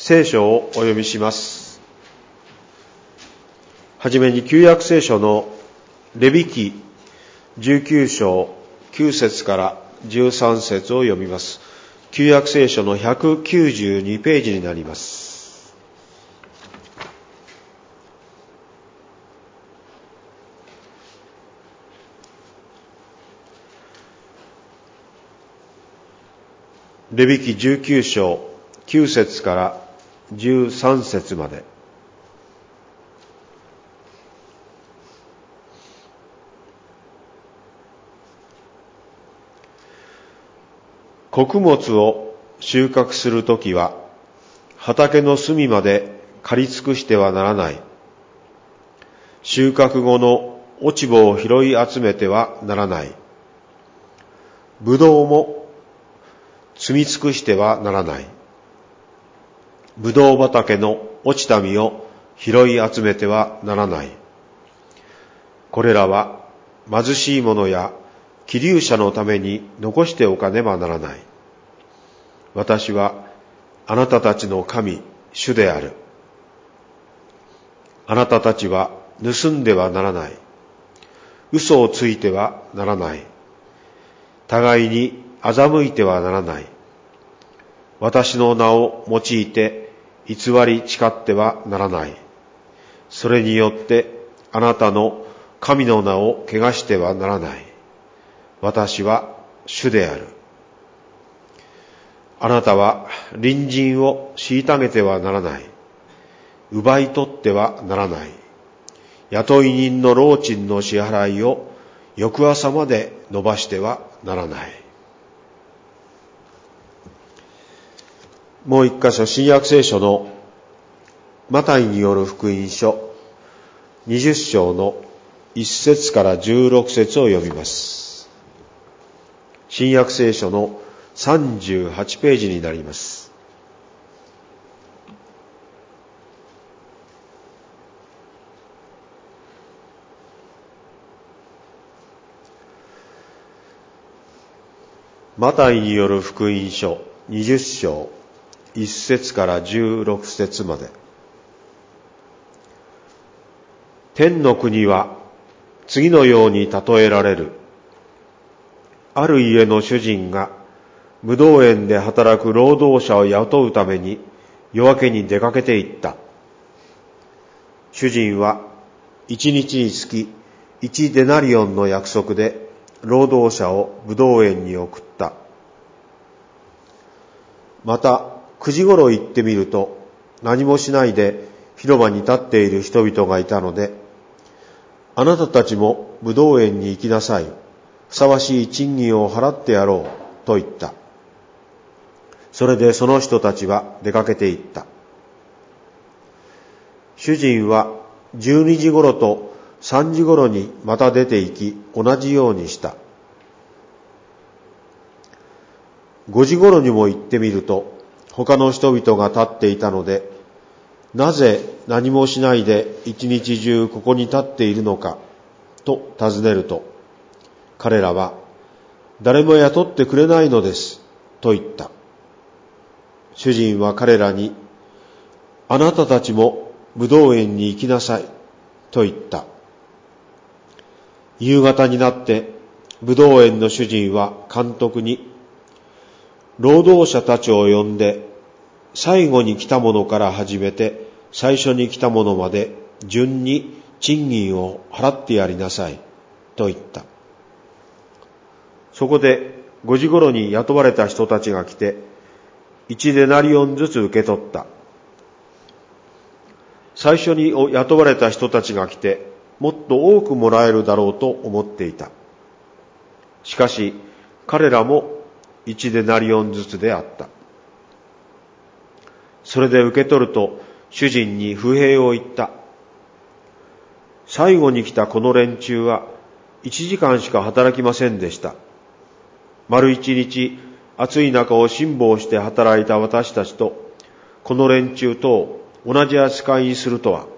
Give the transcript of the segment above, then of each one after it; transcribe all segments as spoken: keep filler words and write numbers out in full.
聖書をお読みします。はじめに旧約聖書のレビ記じゅうきゅう章きゅう節からじゅうさん節を読みます。旧約聖書のひゃくきゅうじゅうにページになります。レビ記じゅうきゅう章きゅう節からじゅうさん節まで。穀物を収穫するときは、畑の隅まで刈り尽くしてはならない。収穫後の落ち葉を拾い集めてはならない。ぶどうも摘み尽くしてはならない。ぶどう畑の落ちた実を拾い集めてはならない。これらは貧しい者や寄留者のために残しておかねばならない。私はあなたたちの神、主である。あなたたちは盗んではならない。嘘をついてはならない。互いに欺いてはならない。私の名を用いて偽り誓ってはならない。それによってあなたの神の名を汚してはならない。私は主である。あなたは隣人を虐げてはならない。奪い取ってはならない。雇い人の労賃の支払いを翌朝まで延ばしてはならない。もう一箇所、新約聖書のマタイによる福音書にじゅう章のいち節からじゅうろく節を読みます。新約聖書のさんじゅうはちページになります。マタイによる福音書にじゅう章いち節からじゅうろく節まで。天の国は次のように例えられる。ある家の主人がブドウ園で働く労働者を雇うために夜明けに出かけて行った。主人は一日につき一デナリオンの約束で労働者をブドウ園に送った。またくじごろ行ってみると、何もしないで広場に立っている人々がいたので、あなたたちもブドウ園に行きなさい。ふさわしい賃金を払ってやろうと言った。それでその人たちは出かけて行った。主人はじゅうにじごろとさんじごろにまた出て行き、同じようにした。ごじごろにも行ってみると、他の人々が立っていたので、なぜ何もしないで一日中ここに立っているのかと尋ねると、彼らは誰も雇ってくれないのですと言った。主人は彼らに、あなたたちもブドウ園に行きなさいと言った。夕方になってブドウ園の主人は監督に、労働者たちを呼んで、最後に来た者から始めて最初に来た者まで順に賃金を払ってやりなさいと言った。そこでごじごろに雇われた人たちが来て、一デナリオンずつ受け取った。最初に雇われた人たちが来て、もっと多くもらえるだろうと思っていた。しかし彼らも一デナリオンずつであった。それで受け取ると主人に不平を言った。最後に来たこの連中は一時間しか働きませんでした。丸一日暑い中を辛抱して働いた私たちとこの連中とを同じ扱いにするとは。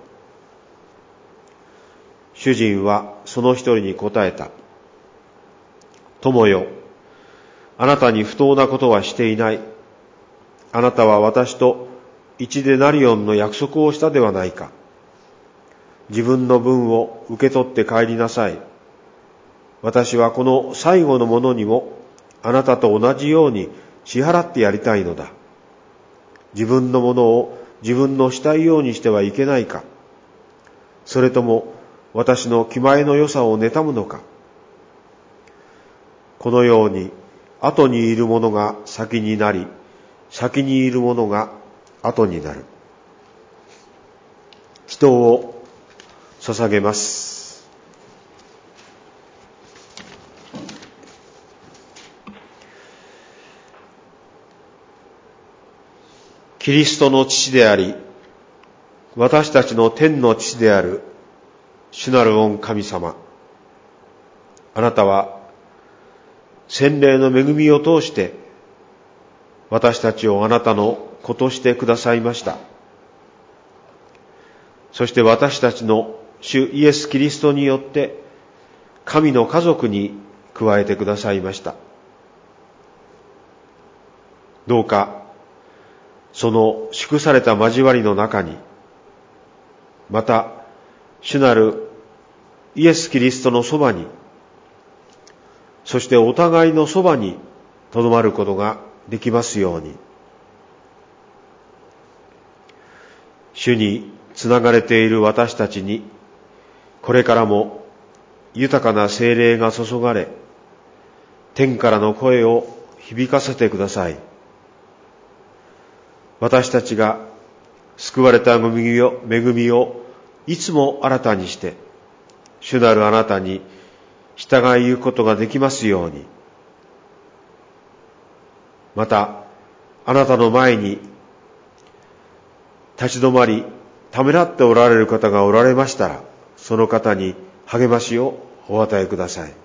主人はその一人に答えた。友よ、あなたに不当なことはしていない。あなたは私と一デナリオンの約束をしたではないか。自分の分を受け取って帰りなさい。私はこの最後のものにもあなたと同じように支払ってやりたいのだ。自分のものを自分のしたいようにしてはいけないか。それとも私の気前の良さを妬むのか。このように後にいるものが先になり、先にいるものが後になる。祈祷を捧げます。キリストの父であり、私たちの天の父である主なる御神様。あなたは洗礼の恵みを通して私たちをあなたの子としてくださいました。そして私たちの主イエス・キリストによって神の家族に加えてくださいました。どうかその祝された交わりの中に、また主なるイエス・キリストのそばに、そしてお互いのそばにとどまることができますように。主につながれている私たちに、これからも豊かな聖霊が注がれ、天からの声を響かせてください。私たちが救われた恵みを、恵みをいつも新たにして、主なるあなたに従い行くことができますように。また、あなたの前に立ち止まり、ためらっておられる方がおられましたら、その方に励ましをお与えください。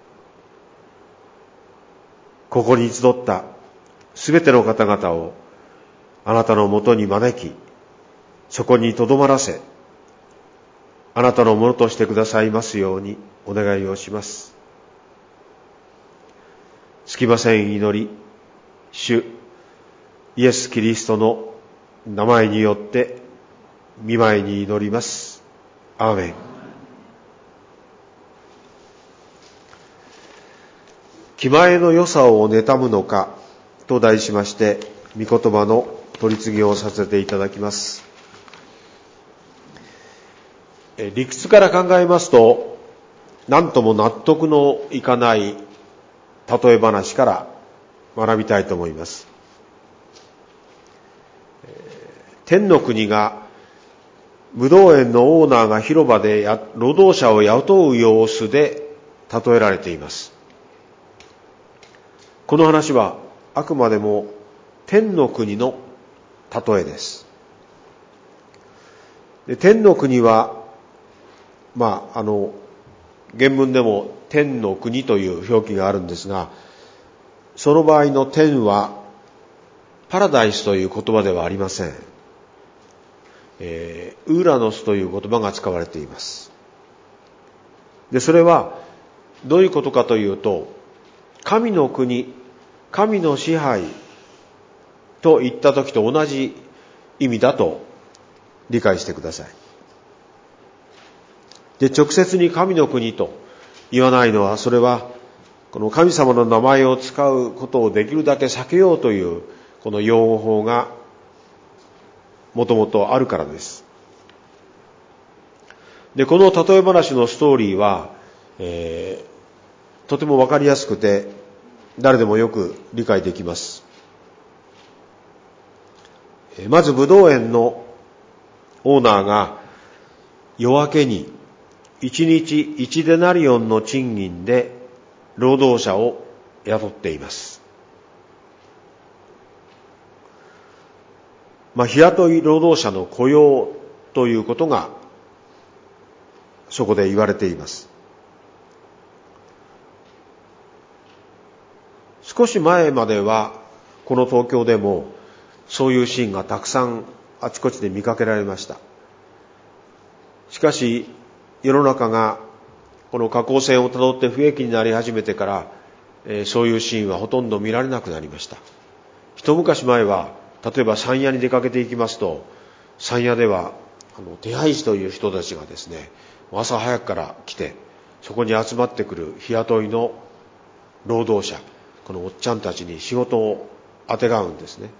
ここに集ったすべての方々をあなたのもとに招き、そこにとどまらせ、あなたのものとしてくださいますようにお願いをします。つきません祈り、主イエス・キリストの名前によって御前に祈ります。アーメン。気前の良さを妬むのかと題しまして、御言葉の取り次ぎをさせていただきます。理屈から考えますと、何とも納得のいかない例え話から学びたいと思います。天の国がぶどう園のオーナーが広場でや労働者を雇う様子で例えられています。この話はあくまでも天の国の例えです。で、天の国は、まあ、あの、原文でも天の国という表記があるんですが、その場合の天はパラダイスという言葉ではありません。えー、ウーラノスという言葉が使われています。で、それはどういうことかというと、神の国、神の支配と言った時と同じ意味だと理解してください。で、直接に神の国と言わないのは、それはこの神様の名前を使うことをできるだけ避けようというこの用語法がもともとあるからです。で、この例え話のストーリーは、えー、とてもわかりやすくて誰でもよく理解できます。まずブドウ園のオーナーが夜明けに一日一デナリオンの賃金で労働者を雇っています。まあ、日雇い労働者の雇用ということがそこで言われています。少し前まではこの東京でもそういうシーンがたくさんあちこちで見かけられました。しかし世の中がこの下降線をたどって不景気になり始めてから、えー、そういうシーンはほとんど見られなくなりました。一昔前は例えば山谷に出かけていきますと、山谷ではあの手配師という人たちがですね、朝早くから来て、そこに集まってくる日雇いの労働者、このおっちゃんたちに仕事をあてがうんですね。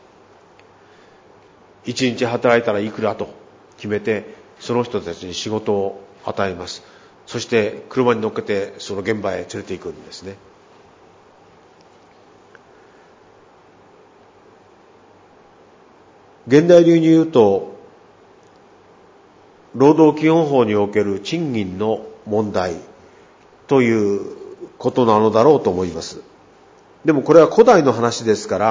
一日働いたらいくらと決めて、その人たちに仕事を与えます。そして車に乗っけてその現場へ連れて行くんですね。現代流に言うと、労働基本法における賃金の問題ということなのだろうと思います。でもこれは古代の話ですから、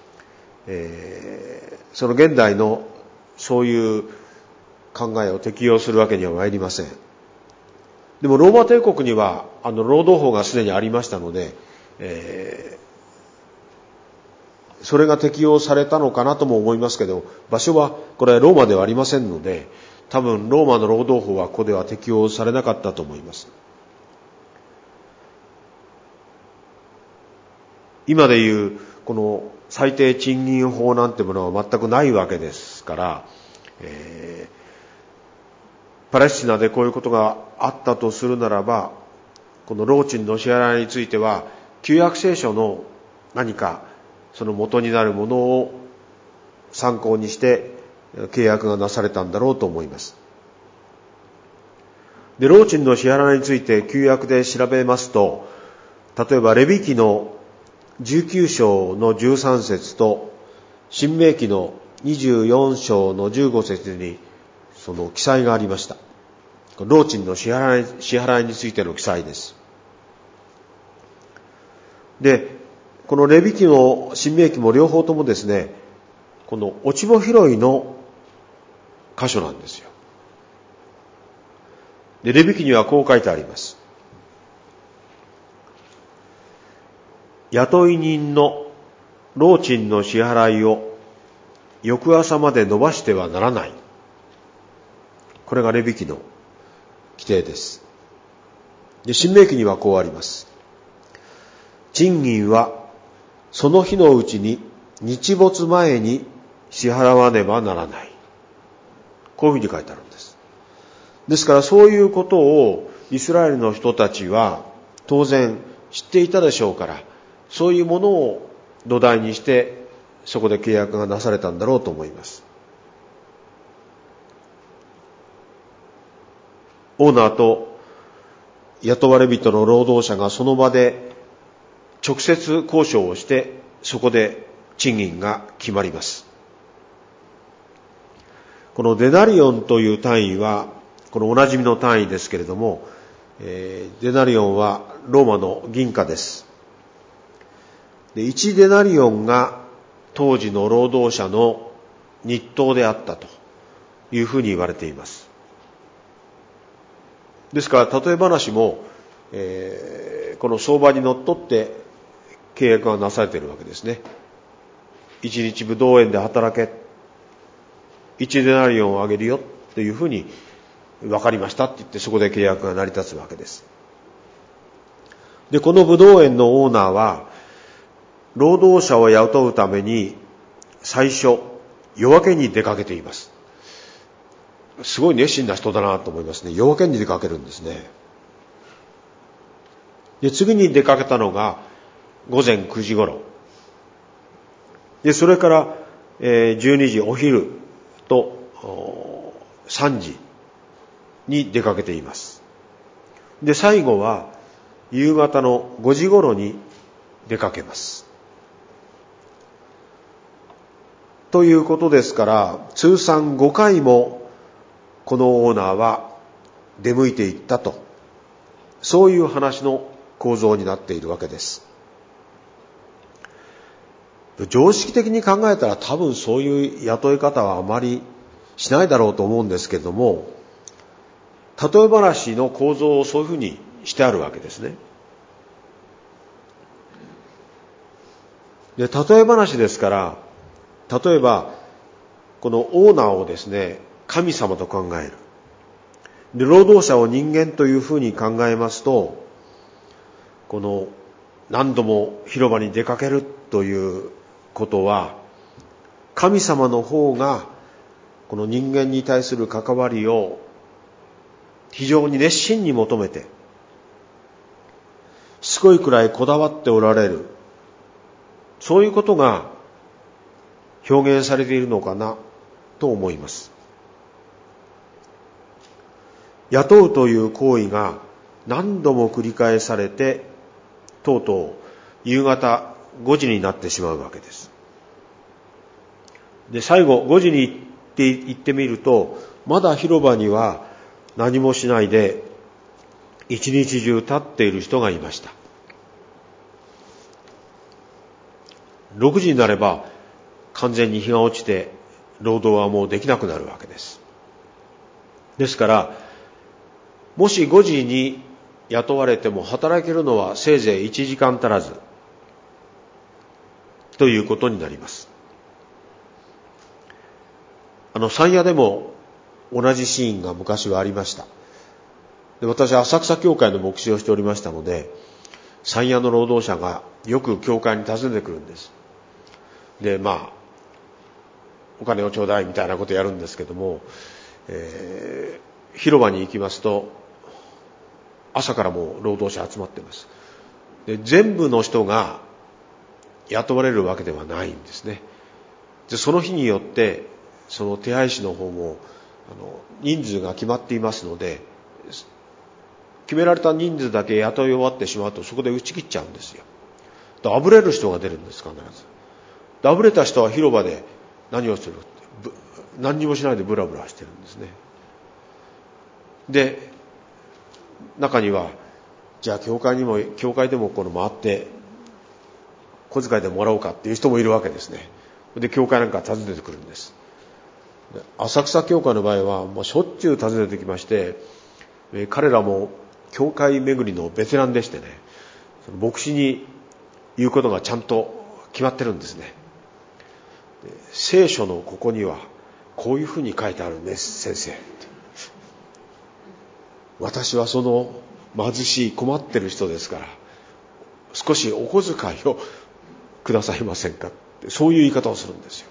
えー、その現代のそういう考えを適用するわけには参りません。でもローマ帝国にはあの労働法がすでにありましたので、えー、それが適用されたのかなとも思いますけど、場所はこれはローマではありませんので、多分ローマの労働法はここでは適用されなかったと思います。今でいうこの最低賃金法なんてものは全くないわけですから、えー、パレスチナでこういうことがあったとするならば、この労賃の支払いについては旧約聖書の何かその元になるものを参考にして契約がなされたんだろうと思います。で、労賃の支払いについて旧約で調べますと、例えばレビ記のじゅうきゅう章のじゅうさん節と新明記のにじゅうよん章のじゅうご節にその記載がありました。労賃の支払い、支払いについての記載です。で、このレビ記の新明記も両方ともですね、この落ち穂拾いの箇所なんですよ。で、レビ記にはこう書いてあります。雇い人の労賃の支払いを翌朝まで延ばしてはならない。これがレビ記の規定です。で、新明記にはこうあります。賃金はその日のうちに日没前に支払わねばならない。こういうふうに書いてあるんです。ですからそういうことをイスラエルの人たちは当然知っていたでしょうから、そういうものを土台にしてそこで契約がなされたんだろうと思います。オーナーと雇われ人の労働者がその場で直接交渉をして、そこで賃金が決まります。このデナリオンという単位はこのおなじみの単位ですけれども、えー、デナリオンはローマの銀貨です。で、いちデナリオンが当時の労働者の日当であったというふうに言われています。ですから例え話も、えー、この相場にのっとって契約がなされているわけですね。一日ぶどう園で働け、いちデナリオンをあげるよというふうに分かりましたって言って、そこで契約が成り立つわけです。で、このぶどう園のオーナーは労働者を雇うために最初夜明けに出かけています。すごい熱心な人だなと思いますね。夜明けに出かけるんですね。で、次に出かけたのが午前くじ頃で、それから、えー、じゅうにじお昼とさんじに出かけています。で、最後は夕方のごじ頃に出かけます。ということですから、通算ごかいもこのオーナーは出向いていったと、そういう話の構造になっているわけです。常識的に考えたら多分そういう雇い方はあまりしないだろうと思うんですけれども、例え話の構造をそういうふうにしてあるわけですね。で、例え話ですから、例えばこのオーナーをですね、神様と考える。で、労働者を人間というふうに考えますと、この何度も広場に出かけるということは、 神様の方がこの人間に対する関わりを非常に熱心に求めて、しつこいくらいこだわっておられる、そういうことが表現されているのかなと思います。雇うという行為が何度も繰り返されて、とうとう夕方ごじになってしまうわけです。で、最後ごじに行って行ってみると、まだ広場には何もしないで一日中立っている人がいました。ろくじになれば完全に日が落ちて労働はもうできなくなるわけです。ですからもしごじに雇われても働けるのはせいぜいいちじかん足らずということになります。あの山谷でも同じシーンが昔はありました。で、私は浅草教会の牧師をしておりましたので、山谷の労働者がよく教会に訪ねてくるんです。で、まあお金をちょうだいみたいなことをやるんですけども、えー、広場に行きますと朝からもう労働者集まっています。で、全部の人が雇われるわけではないんですね。で、その日によってその手配師の方もあの人数が決まっていますので、決められた人数だけ雇い終わってしまうとそこで打ち切っちゃうんですよ。あぶれる人が出るんです、必ず。あぶれた人は広場で何をする？何にもしないでブラブラしてるんですね。で、中にはじゃあ教会にも教会でもこの回って小遣いでもらおうかっていう人もいるわけですね。で、教会なんか訪ねてくるんです。浅草教会の場合はもうしょっちゅう訪ねてきまして、彼らも教会巡りのベテランでしてね、その牧師に言うことがちゃんと決まってるんですね。聖書のここにはこういうふうに書いてあるんです、先生。私はその貧しい困ってる人ですから、少しお小遣いをくださいませんかって、そういう言い方をするんですよ。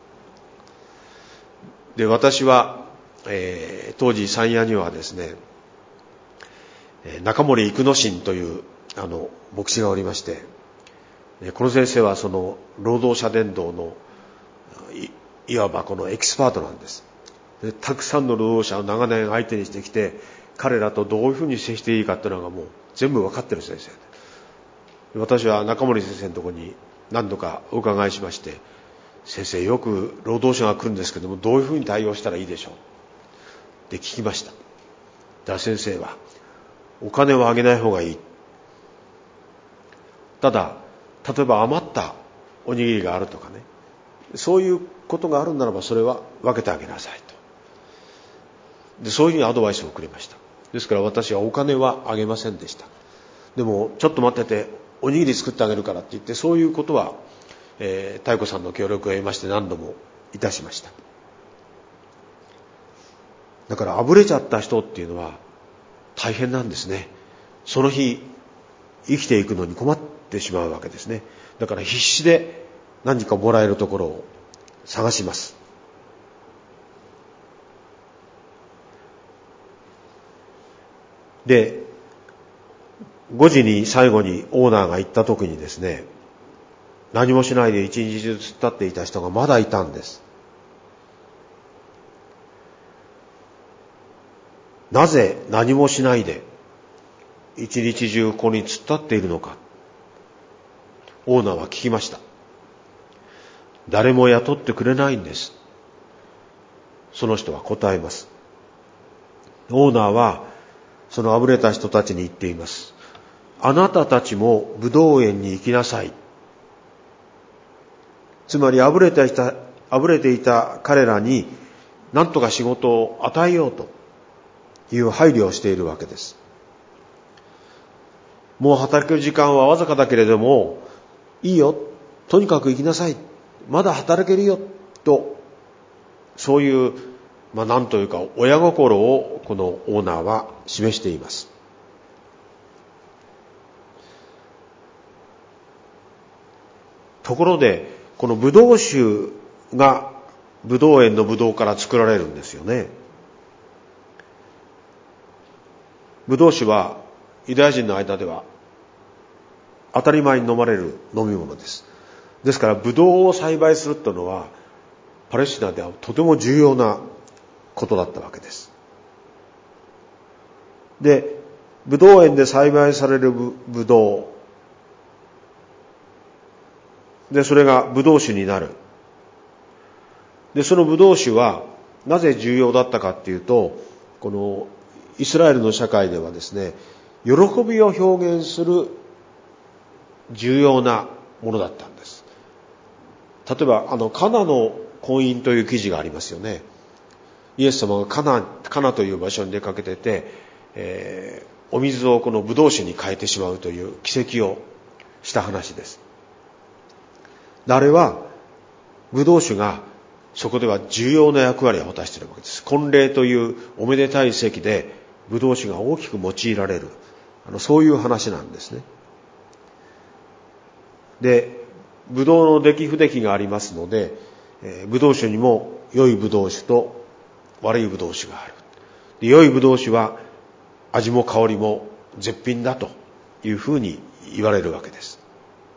で、私は、えー、当時山谷にはですね、中森幾之進というあの牧師がおりまして、この先生はその労働者伝道の い, いわばこのエキスパートなんです。で、たくさんの労働者を長年相手にしてきて、彼らとどういうふうに接していいかっていうのがもう全部分かってる先生で、私は中森先生のところに何度かお伺いしまして、先生、よく労働者が来るんですけども、どういうふうに対応したらいいでしょうって聞きました。だから先生は、お金をあげない方がいい。ただ、例えば余ったおにぎりがあるとかね、そういうことがあるならばそれは分けてあげなさいと。で、そういうふうにアドバイスをくれました。ですから私はお金はあげませんでした。でもちょっと待ってて、おにぎり作ってあげるからって言って、そういうことは、えー、妙子さんの協力を得まして何度もいたしました。だからあぶれちゃった人っていうのは大変なんですね。その日生きていくのに困ってしまうわけですね。だから必死で何かもらえるところを探します。で、ごじに最後にオーナーが行った時にですね、何もしないで一日中突っ立っていた人がまだいたんです。なぜ何もしないで一日中ここに突っ立っているのか、オーナーは聞きました。誰も雇ってくれないんです。その人は答えます。オーナーはそのあぶれた人たちに言っています。あなたたちもブドウ園に行きなさい。つまりあぶれていた、あぶれていた彼らに何とか仕事を与えようという配慮をしているわけです。もう働ける時間はわずかだけれどもいいよ、とにかく行きなさい、まだ働けるよと、そういう、まあなんというか親心をこのオーナーは示しています。ところでこのブドウ酒がブドウ園のブドウから作られるんですよね。ブドウ酒はユダヤ人の間では当たり前に飲まれる飲み物です。ですからブドウを栽培するというのはパレスチナではとても重要なことだったわけです。で、ブドウ園で栽培されるブドウで、それがブドウ酒になる。で、そのブドウ酒はなぜ重要だったかっていうと、このイスラエルの社会ではですね、喜びを表現する重要なものだったんです。例えば、あの、カナの婚姻という記事がありますよね。イエス様がカナ、カナという場所に出かけてて、えー、お水をこのブドウ酒に変えてしまうという奇跡をした話です。あれは、ブドウ酒がそこでは重要な役割を果たしているわけです。婚礼というおめでたい席でブドウ酒が大きく用いられる、あのそういう話なんですね。で、ブドウの出来不出来がありますので、えー、ブドウ酒にも良いブドウ酒と悪いブドウ酒がある。で、良いブドウ酒は味も香りも絶品だというふうに言われるわけです。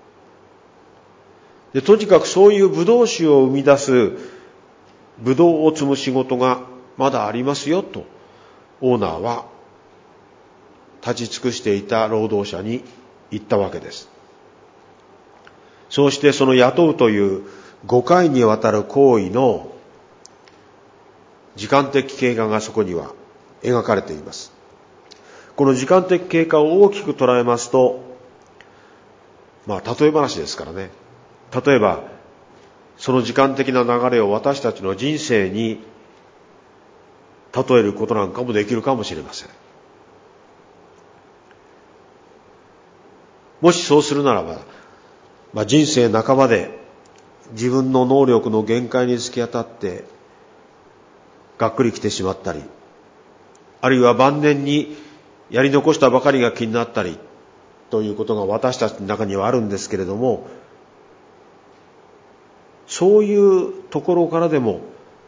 で、とにかくそういうブドウ酒を生み出すブドウを摘む仕事がまだありますよとオーナーは立ち尽くしていた労働者に言ったわけです。そうしてその雇うというごかいにわたる行為の時間的経過がそこには描かれています。この時間的経過を大きく捉えますと、まあ例え話ですからね。例えばその時間的な流れを私たちの人生に例えることなんかもできるかもしれません。もしそうするならば、まあ、人生半ばで自分の能力の限界に突き当たってがっくり来てしまったり、あるいは晩年にやり残したばかりが気になったりということが私たちの中にはあるんですけれども、そういうところからでも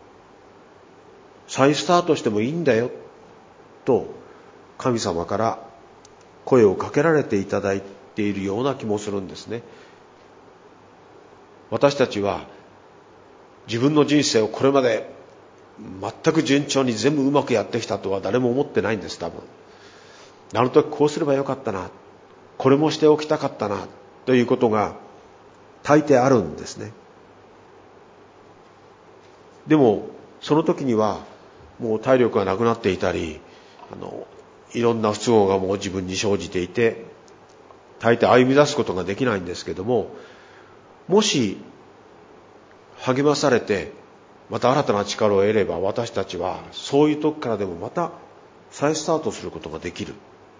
再スタートしてもいいんだよと神様から声をかけられていただいているような気もするんですね。私たちは自分の人生をこれまで全く順調に全部うまくやってきたとは誰も思ってないんです。多分あの時こうすればよかったな、これもしておきたかったなということが大抵あるんですね。でもその時にはもう体力がなくなっていたり、あのいろんな不都合がもう自分に生じていて大抵歩み出すことができないんですけども、もし励まされてまた新たな力を得れば、私たちはそういう時からでもまた再スタートすることができる。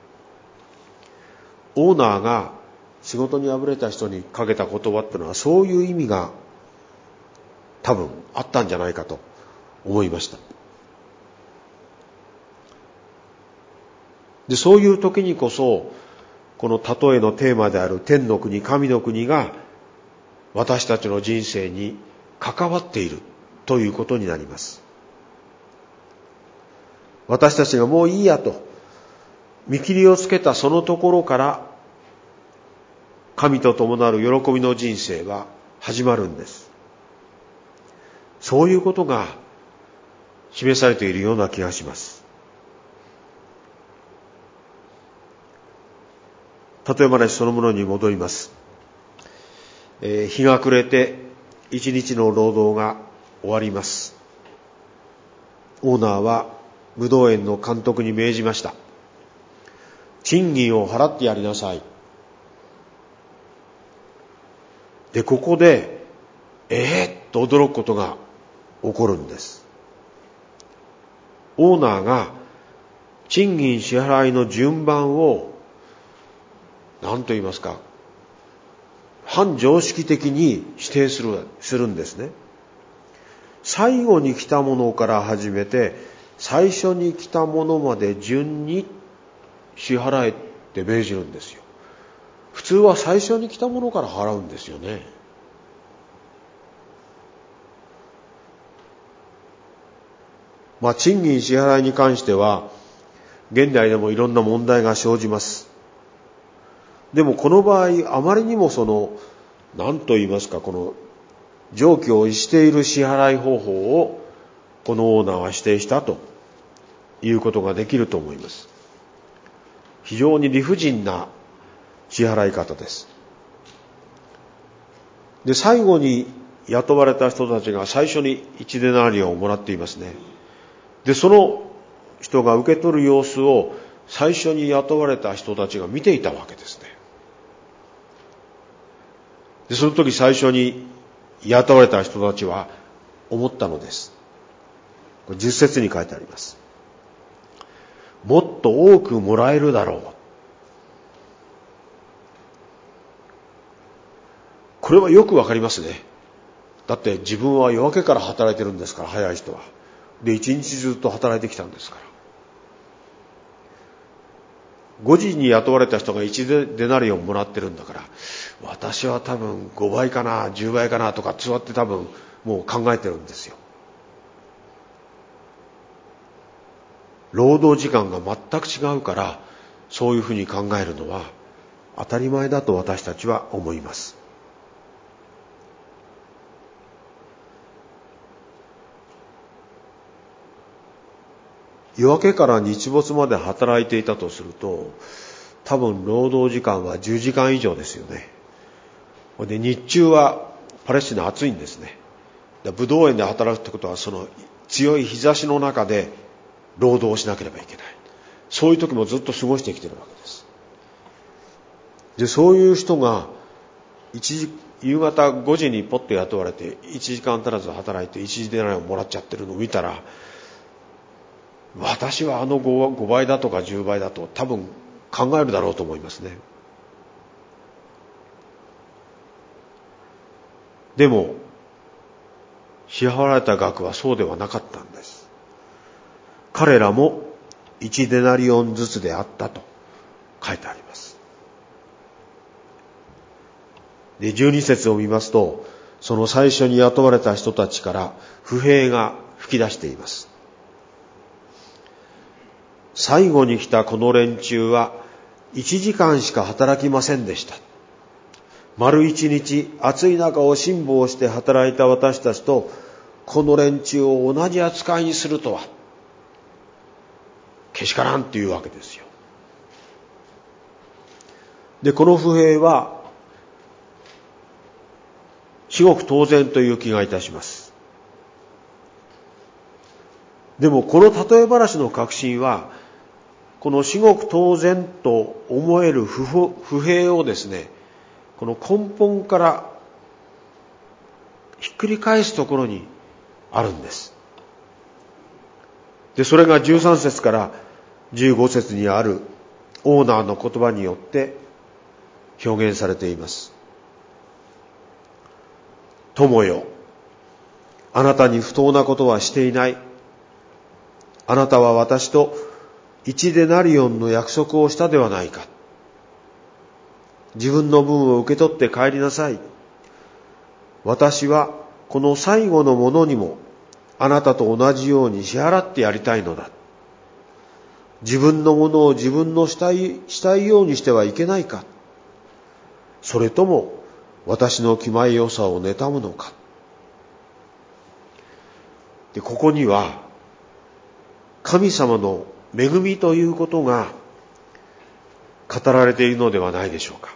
オーナーが仕事に敗れた人にかけた言葉っていうのはそういう意味が多分あったんじゃないかと思いました。で、そういう時にこそこの例えのテーマである天の国、神の国が私たちの人生に関わっているということになります。私たちがもういいやと見切りをつけたそのところから神と伴る喜びの人生は始まるんです。そういうことが示されているような気がします。例え話そのものに戻ります。えー、日が暮れて一日の労働が終わります。オーナーはブドウ園の監督に命じました。賃金を払ってやりなさい。で、ここでえー、っと驚くことが起こるんです。オーナーが賃金支払いの順番を何と言いますか、反常識的に指定する、するんですね。最後に来たものから始めて最初に来たものまで順に支払えって命じるんですよ。普通は最初に来たものから払うんですよね。 まあ、賃金支払いに関しては現代でもいろんな問題が生じます。でもこの場合あまりにもその何と言いますか、この常軌を逸している支払い方法をこのオーナーは指定したということができると思います。非常に理不尽な支払い方です。で、最後に雇われた人たちが最初にいちデナリオンをもらっていますね。で、その人が受け取る様子を最初に雇われた人たちが見ていたわけですね。で、その時最初に雇われた人たちは思ったのです。これじゅっ節に書いてあります。もっと多くもらえるだろう。これはよくわかりますね。だって自分は夜明けから働いてるんですから、早い人は。で、一日ずっと働いてきたんですから。ごじに雇われた人がいちデナリオンもらってるんだから、私は多分ごばいかな、じゅうばいかなとか座って多分もう考えてるんですよ。労働時間が全く違うから、そういうふうに考えるのは当たり前だと私たちは思います。夜明けから日没まで働いていたとすると、多分労働時間はじゅうじかん以上ですよね。で、日中はパレスチナ暑いんですね。ブドウ園で働くってことは、その強い日差しの中で労働をしなければいけない。そういう時もずっと過ごしてきているわけです。で、そういう人が一時夕方ごじにポッと雇われていちじかん足らず働いていちデナリオンもらっちゃってるのを見たら、私はあの 5, ごばいだとかじゅうばいだと多分考えるだろうと思いますね。でも支払われた額はそうではなかったんです。彼らもいちデナリオンずつであったと書いてあります。で、じゅうに節を見ますと、その最初に雇われた人たちから不平が吹き出しています。最後に来たこの連中はいちじかんしか働きませんでした。丸一日暑い中を辛抱して働いた私たちとこの連中を同じ扱いにするとはけしからんというわけですよ。で、この不平は至極当然という気がいたします。でもこの例え話の核心は、この至極当然と思える不平をですね、この根本からひっくり返すところにあるんです。で、それがじゅうさん節からじゅうご節にあるオーナーの言葉によって表現されています。友よ、あなたに不当なことはしていない。あなたは私と一デナリオンの約束をしたではないか。自分の分を受け取って帰りなさい。私はこの最後のものにもあなたと同じように支払ってやりたいのだ。自分のものを自分のしたい、したいようにしてはいけないか。それとも私の気前よさを妬むのか。で、ここには神様の恵みということが語られているのではないでしょうか。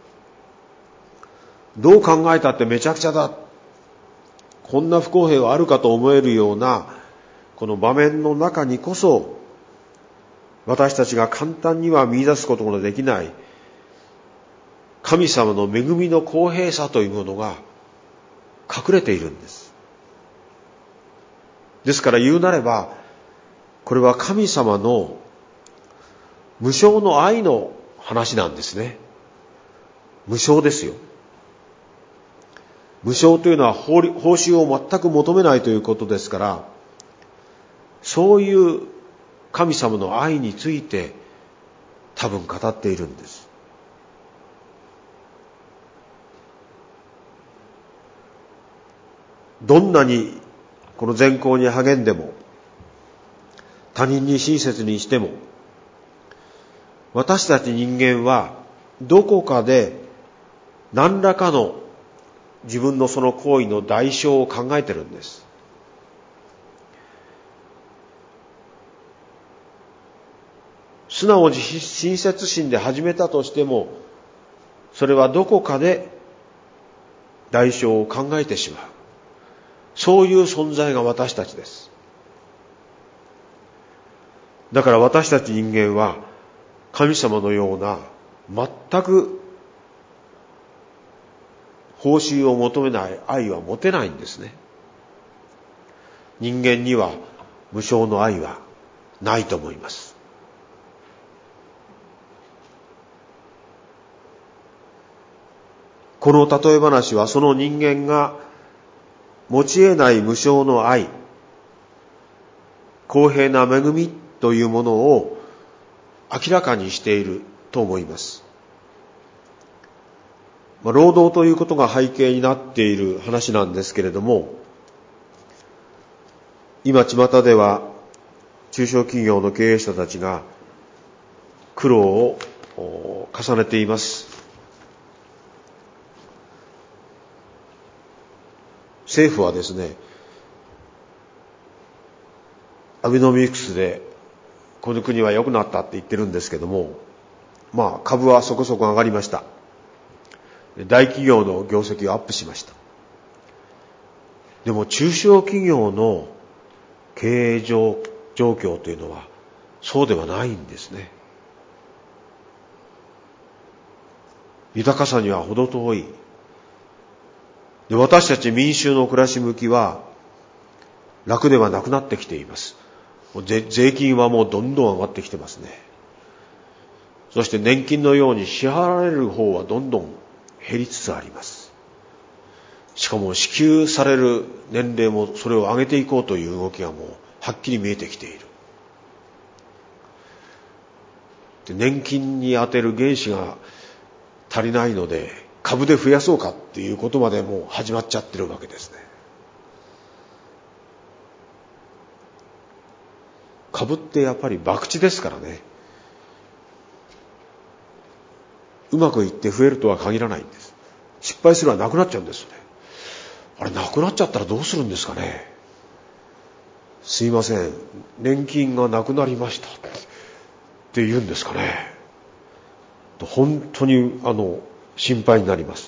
どう考えたってめちゃくちゃだ。こんな不公平はあるかと思えるようなこの場面の中にこそ、私たちが簡単には見出すことのできない神様の恵みの公平さというものが隠れているんです。ですから言うなれば、これは神様の無償の愛の話なんですね。無償ですよ。無償というのは報酬を全く求めないということですから、そういう神様の愛について多分語っているんです。どんなにこの善行に励んでも、 他人に親切にしても、私たち人間はどこかで何らかの自分のその行為の代償を考えてるんです。素直に親切心で始めたとしても、それはどこかで代償を考えてしまう。そういう存在が私たちです。だから私たち人間は神様のような全く報酬を求めない愛は持てないんですね。人間には無償の愛はないと思います。この例え話はその人間が持ち得ない無償の愛、公平な恵みというものを明らかにしていると思います。まあ、労働ということが背景になっている話なんですけれども、今巷では中小企業の経営者たちが苦労を重ねています。政府はですね、アベノミクスでこの国は良くなったって言ってるんですけども、まあ株はそこそこ上がりました。大企業の業績がアップしました。でも中小企業の経営状況というのはそうではないんですね。豊かさには程遠い。で、私たち民衆の暮らし向きは楽ではなくなってきています。税金はもうどんどん上がってきてますね。そして年金のように支払われる方はどんどん減りつつあります。しかも支給される年齢もそれを上げていこうという動きがもうはっきり見えてきている。で、年金に充てる原資が足りないので株で増やそうかっていうことまでもう始まっちゃってるわけですね。株ってやっぱり博打ですからね。うまくいって増えるとは限らないんです。失敗すればなくなっちゃうんですよね。あれ、なくなっちゃったらどうするんですかね。すいません、年金がなくなりましたって言うんですかね。本当にあの心配になります。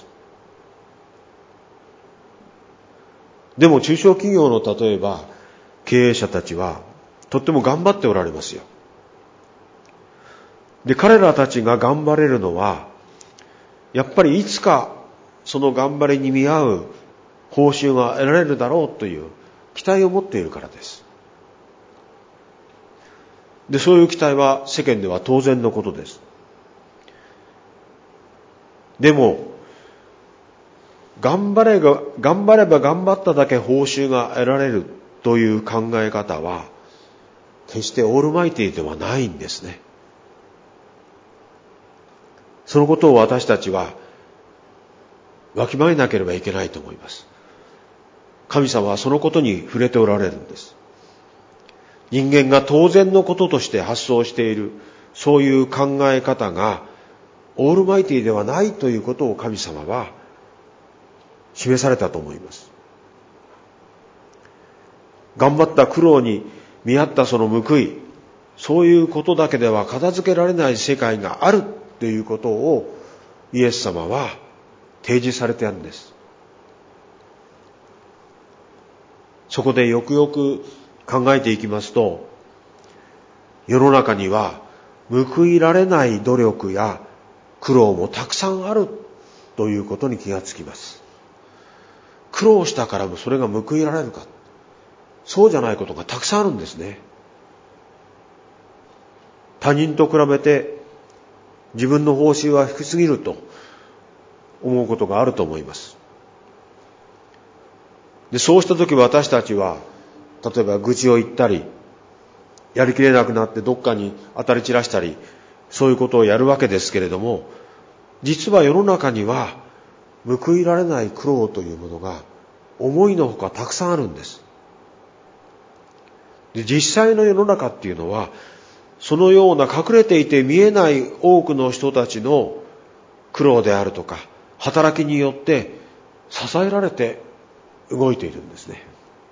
でも中小企業の例えば経営者たちはとっても頑張っておられますよ。で、彼らたちが頑張れるのはやっぱりいつかその頑張りに見合う報酬が得られるだろうという期待を持っているからです。で、そういう期待は世間では当然のことです。でも頑張れが、頑張れば頑張っただけ報酬が得られるという考え方は決してオールマイティではないんですね。そのことを私たちはわきまえなければいけないと思います。神様はそのことに触れておられるんです。人間が当然のこととして発想しているそういう考え方がオールマイティではないということを神様は示されたと思います。頑張った苦労に見合ったその報い、そういうことだけでは片付けられない世界があるということをイエス様は提示されているんです。そこでよくよく考えていきますと、世の中には報いられない努力や苦労もたくさんあるということに気がつきます。苦労したからもそれが報いられるか、そうじゃないことがたくさんあるんですね。他人と比べて自分の報酬は低すぎると思うことがあると思います。で、そうしたとき私たちは例えば愚痴を言ったり、やりきれなくなってどっかに当たり散らしたり、そういうことをやるわけですけれども、実は世の中には報いられない苦労というものが思いのほかたくさんあるんです。 で、実際の世の中っていうのは、そのような隠れていて見えない多くの人たちの苦労であるとか、働きによって支えられて動いているんですね。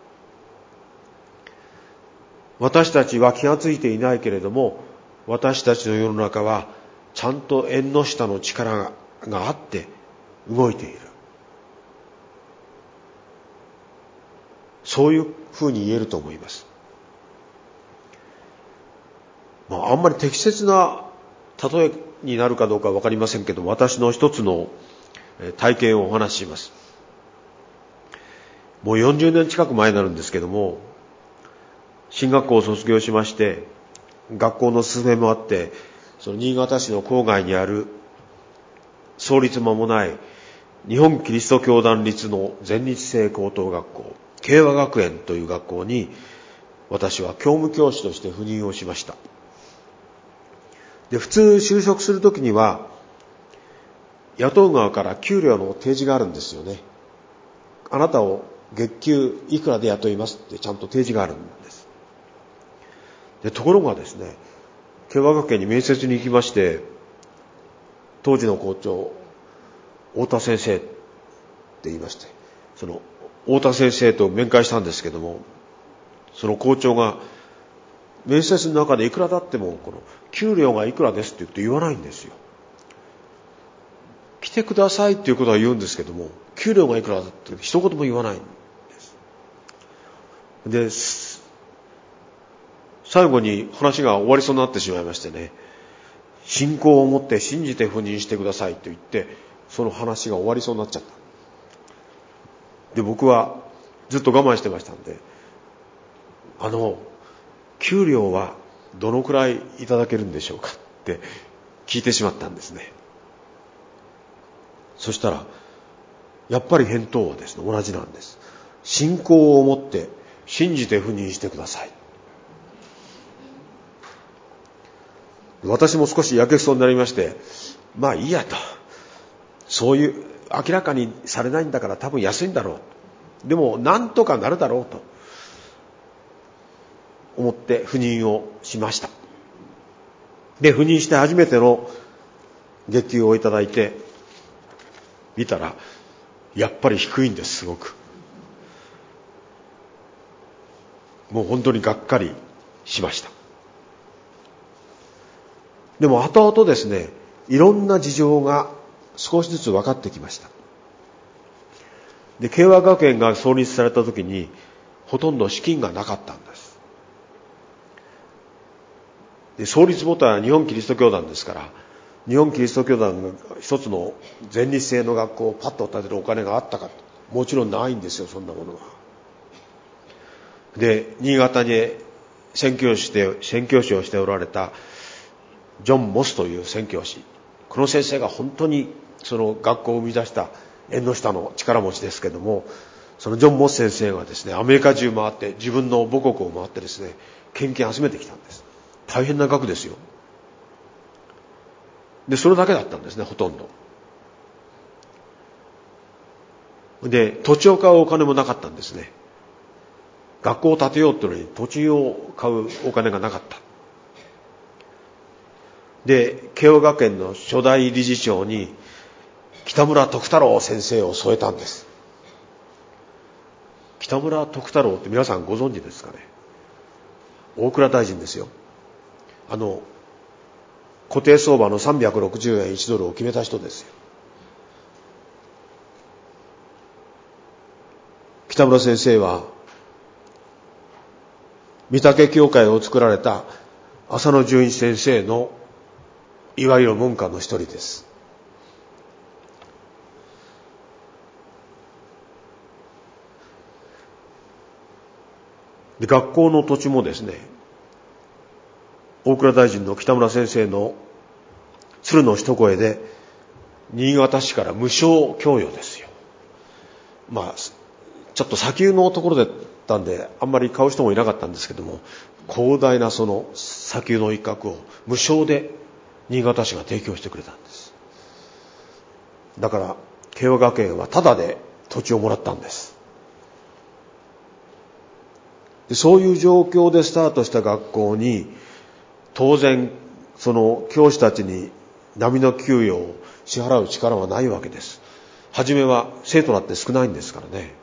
私たちは気がついていないけれども、私たちの世の中はちゃんと縁の下の力が、があって動いている。そういうふうに言えると思います。まあ、あんまり適切な例えになるかどうかわかりませんけど、私の一つの体験をお話しします。もうよんじゅうねん近く前になるんですけども、進学校を卒業しまして、学校の勧めもあって、その新潟市の郊外にある創立間もない日本キリスト教団立の全日制高等学校、慶和学園という学校に私は教務教師として赴任をしました。で、普通就職するときには雇う側から給料の提示があるんですよね。あなたを月給いくらで雇いますってちゃんと提示があるんです。で、ところがですね、慶和学園に面接に行きまして、当時の校長、太田先生って言いまして、その太田先生と面会したんですけども、その校長が面接の中でいくらだってもこの給料がいくらですって言って言わないんですよ。来てくださいっていうことは言うんですけども、給料がいくらだって一言も言わないんです。で、最後に話が終わりそうになってしまいましてね、信仰を持って信じて赴任してくださいと言って、その話が終わりそうになっちゃった。で、僕はずっと我慢してましたんで、あの、給料はどのくらいいただけるんでしょうかって聞いてしまったんですね。そしたら、やっぱり返答はですね、同じなんです。信仰を持って信じて赴任してください。私も少しやけくそになりまして、まあいいやと。そういう明らかにされないんだから多分安いんだろう。でもなんとかなるだろうと思って赴任をしました。で、赴任して初めての月給をいただいて見たら、やっぱり低いんです、すごく。もう本当にがっかりしました。でも後々ですね、いろんな事情が少しずつ分かってきました。で、慶和学園が創立された時にほとんど資金がなかったんです。で、創立元は日本キリスト教団ですから、日本キリスト教団が一つの全日制の学校をパッと建てるお金があったか、もちろんないんですよ、そんなものは。で、新潟に宣教師で宣教師をしておられたジョン・モスという宣教師、この先生が本当にその学校を生み出した縁の下の力持ちですけども、そのジョン・モス先生がですね、アメリカ中回って自分の母国を回ってですね、献金集めてきたんです。大変な額ですよ。で、それだけだったんですね、ほとんど。で、土地を買うお金もなかったんですね。学校を建てようっていうのに土地を買うお金がなかった。で、慶応学園の初代理事長に北村徳太郎先生を添えたんです。北村徳太郎って皆さんご存知ですかね。大蔵大臣ですよ。あの固定相場のさんびゃくろくじゅうえんいちドルを決めた人ですよ。北村先生は御嶽教会を作られた浅野純一先生のいわゆる門下の一人です。で、学校の土地もですね、大蔵大臣の北村先生の鶴の一声で新潟市から無償供与ですよ。まあちょっと砂丘のところだったんであんまり買う人もいなかったんですけども、広大なその砂丘の一角を無償で新潟市が提供してくれたんです。だから慶応学園はタダで土地をもらったんです。 でそういう状況でスタートした学校に、当然その教師たちに並の給与を支払う力はないわけです。はじめは生徒だって少ないんですからね。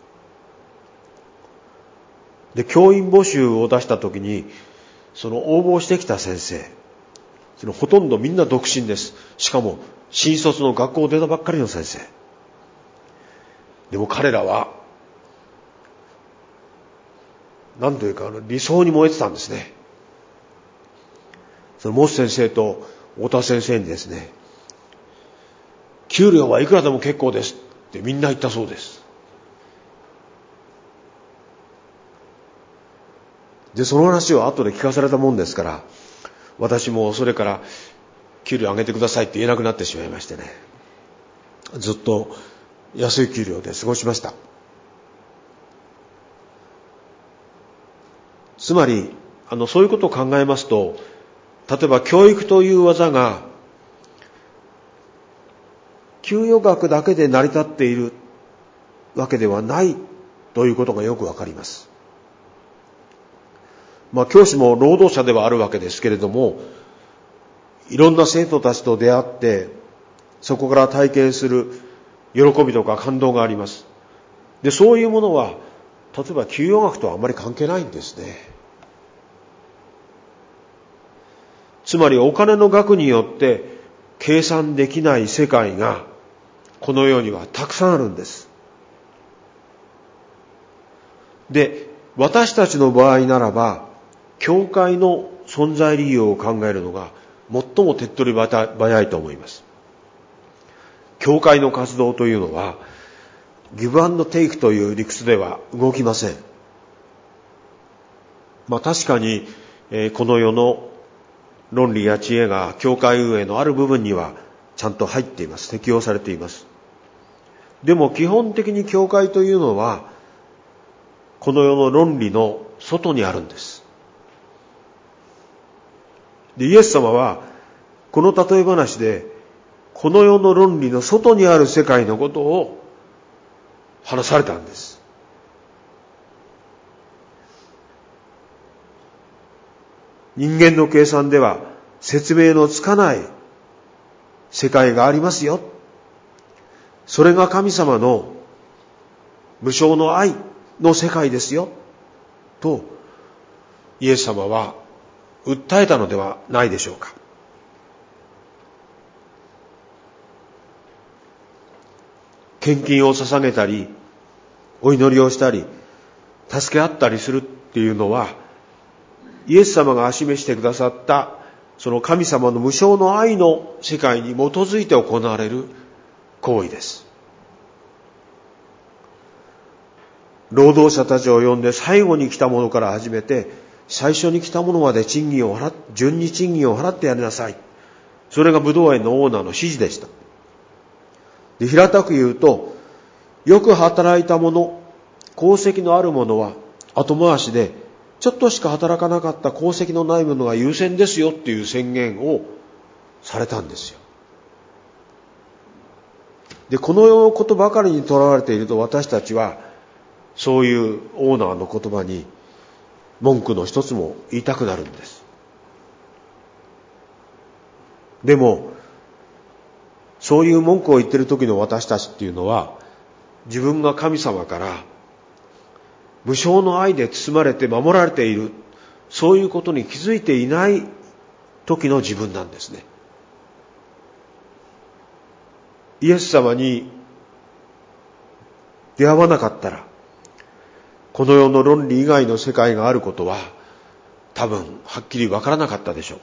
で教員募集を出したときに、その応募してきた先生、そのほとんどみんな独身です。しかも新卒の学校を出たばっかりの先生。でも彼らは何というか理想に燃えてたんですね。そのモス先生と太田先生にですね、給料はいくらでも結構ですってみんな言ったそうです。でその話を後で聞かされたもんですから、私もそれから給料上げてくださいって言えなくなってしまいましてね、ずっと安い給料で過ごしました。つまりあのそういうことを考えますと、例えば教育という技が給与額だけで成り立っているわけではないということがよくわかります。まあ教師も労働者ではあるわけですけれども、いろんな生徒たちと出会ってそこから体験する喜びとか感動があります。でそういうものは例えば給与額とはあまり関係ないんですね。つまりお金の額によって計算できない世界がこの世にはたくさんあるんです。で私たちの場合ならば、教会の存在理由を考えるのが最も手っ取り早いと思います。教会の活動というのはギブアンドテイクという理屈では動きません。まあ確かに、えー、この世の論理や知恵が教会運営のある部分にはちゃんと入っています。適用されています。でも基本的に教会というのはこの世の論理の外にあるんです。でイエス様はこの例え話でこの世の論理の外にある世界のことを話されたんです。人間の計算では説明のつかない世界がありますよ。それが神様の無償の愛の世界ですよとイエス様は訴えたのではないでしょうか。献金を捧げたりお祈りをしたり助け合ったりするっていうのは、イエス様が示してくださったその神様の無償の愛の世界に基づいて行われる行為です。労働者たちを呼んで最後に来た者から始めて最初に来た者まで賃金を払っ順に賃金を払ってやりなさい。それがブドウ園のオーナーの指示でした。で平たく言うと、よく働いた者、功績のある者は後回しで、ちょっとしか働かなかった功績のない者が優先ですよっていう宣言をされたんですよ。でこの世のことばかりにとらわれていると、私たちはそういうオーナーの言葉に文句の一つも言いたくなるんです。でもそういう文句を言っている時の私たちっていうのは、自分が神様から無償の愛で包まれて守られている、そういうことに気づいていない時の自分なんですね。イエス様に出会わなかったら、この世の論理以外の世界があることは多分はっきりわからなかったでしょう。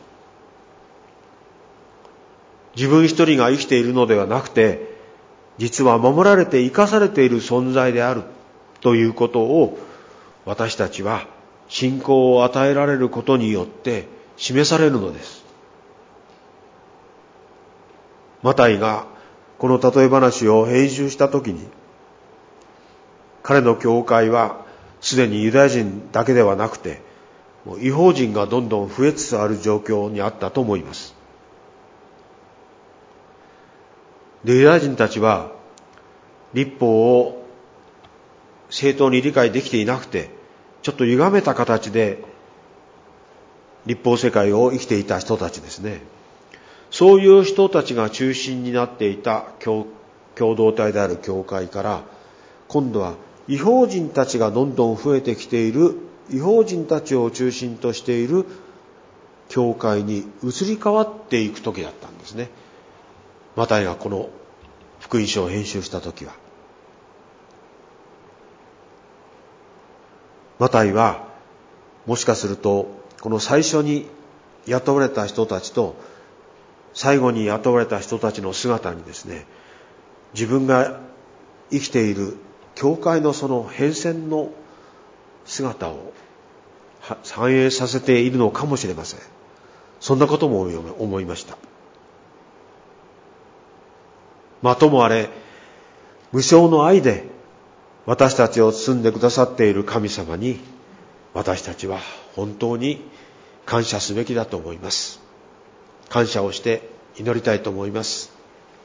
自分一人が生きているのではなくて、実は守られて生かされている存在であるということを、私たちは信仰を与えられることによって示されるのです。マタイがこの例え話を編集したときに、彼の教会はすでにユダヤ人だけではなくて、もう異邦人がどんどん増えつつある状況にあったと思います。で、ユダヤ人たちは律法を正当に理解できていなくて、 ちょっと歪めた形で立法世界を生きていた人たちですね。そういう人たちが中心になっていた共同体である教会から、今度は異邦人たちがどんどん増えてきている、異邦人たちを中心としている教会に移り変わっていく時だったんですね。マタイがこの福音書を編集した時は。マタイはもしかするとこの最初に雇われた人たちと最後に雇われた人たちの姿にですね、自分が生きている教会のその変遷の姿を反映させているのかもしれません。そんなことも思いました。まあともあれ、無償の愛で私たちを包んでくださっている神様に、私たちは本当に感謝すべきだと思います。感謝をして祈りたいと思います。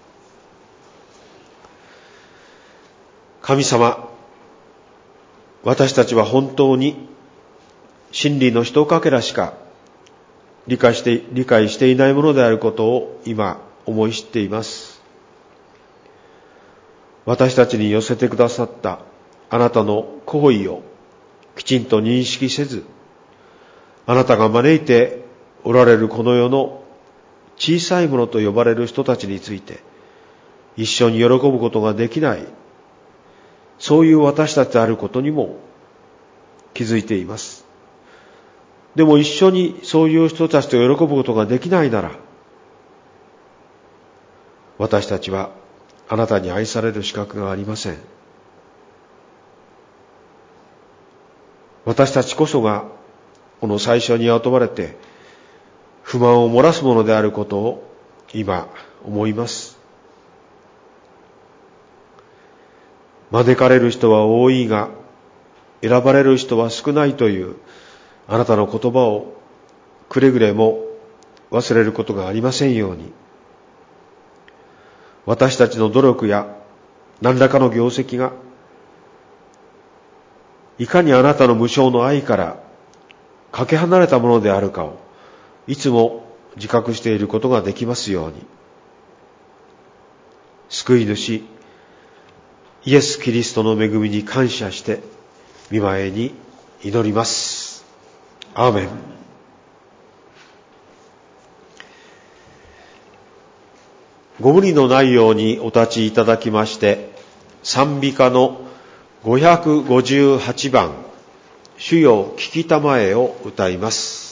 神様、私たちは本当に真理のひとかけらしか理解して、理解していないものであることを今思い知っています。私たちに寄せてくださったあなたの行為をきちんと認識せず、あなたが招いておられるこの世の小さいものと呼ばれる人たちについて一緒に喜ぶことができない、そういう私たちであることにも気づいています。でも一緒にそういう人たちと喜ぶことができないなら、私たちはあなたに愛される資格がありません。私たちこそがこの最初に雇われて不満を漏らすものであることを今思います。招かれる人は多いが選ばれる人は少ないというあなたの言葉をくれぐれも忘れることがありませんように、私たちの努力や何らかの業績がいかにあなたの無償の愛からかけ離れたものであるかをいつも自覚していることができますように、救い主イエス・キリストの恵みに感謝して御前に祈ります。アーメン。ご無理のないようにお立ちいただきまして、賛美歌のごひゃくごじゅうはちばん、主よ聞きたまえを歌います。